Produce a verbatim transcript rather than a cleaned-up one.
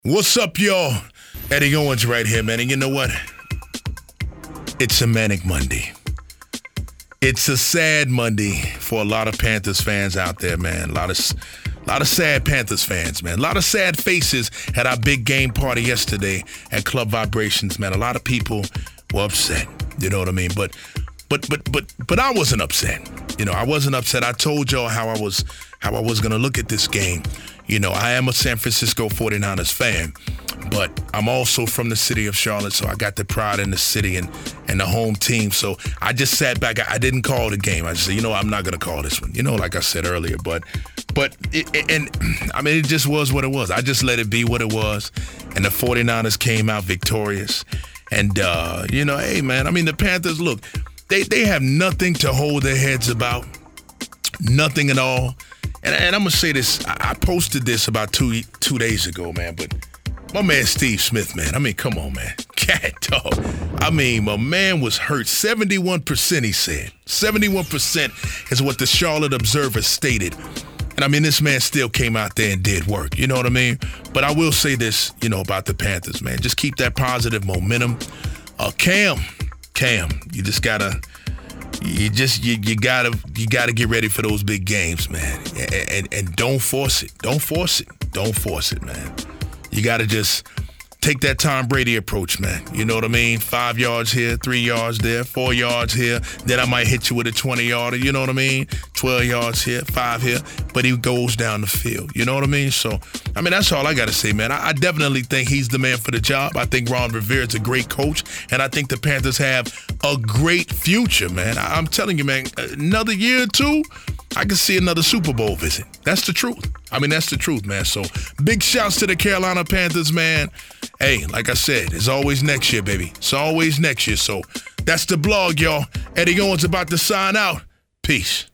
What's up, y'all? Eddie Owens right here, man. And you know what? It's a manic Monday. It's a sad Monday for a lot of Panthers fans out there, man. A lot of, a lot of sad Panthers fans, man. A lot of sad faces at our big game party yesterday at Club Vibrations, man. A lot of people were upset. You know what I mean? But, but, but, but, but I wasn't upset. You know, I wasn't upset. I told y'all how I was, how I was gonna look at this game. You know, I am a San Francisco forty-niners fan, but I'm also from the city of Charlotte, so I got the pride in the city and, and the home team. So I just sat back. I, I didn't call the game. I just said, you know, I'm not going to call this one. You know, like I said earlier, but, but it, it, and I mean, it just was what it was. I just let it be what it was, and the forty-niners came out victorious. And, uh, you know, hey, man, I mean, the Panthers, look, they, they have nothing to hold their heads about, nothing at all. And, and I'm going to say this, I, I posted this about two two days ago, man, but my man Steve Smith, man, I mean, come on, man. Cat dog. I mean, my man was hurt. seventy-one percent, he said. seventy-one percent is what the Charlotte Observer stated. And I mean, this man still came out there and did work. You know what I mean? But I will say this, you know, about the Panthers, man. Just keep that positive momentum. Uh, Cam, Cam, you just got to... You just you, you gotta you gotta get ready for those big games, man, and, and and don't force it. Don't force it. Don't force it, man. You gotta just take that Tom Brady approach, man. You know what I mean? Five yards here, three yards there, four yards here. Then I might hit you with a twenty-yarder. You know what I mean? Twelve yards here, five here. But he goes down the field. You know what I mean? So, I mean, that's all I gotta say, man. I, I definitely think he's the man for the job. I think Ron Rivera is a great coach, and I think the Panthers have a great future, man. I, I'm telling you, man. Another year or two, I can see another Super Bowl visit. That's the truth. I mean, that's the truth, man. So, big shouts to the Carolina Panthers, man. Hey, like I said, it's always next year, baby. It's always next year. So, that's the blog, y'all. Eddie Owens about to sign out. Peace.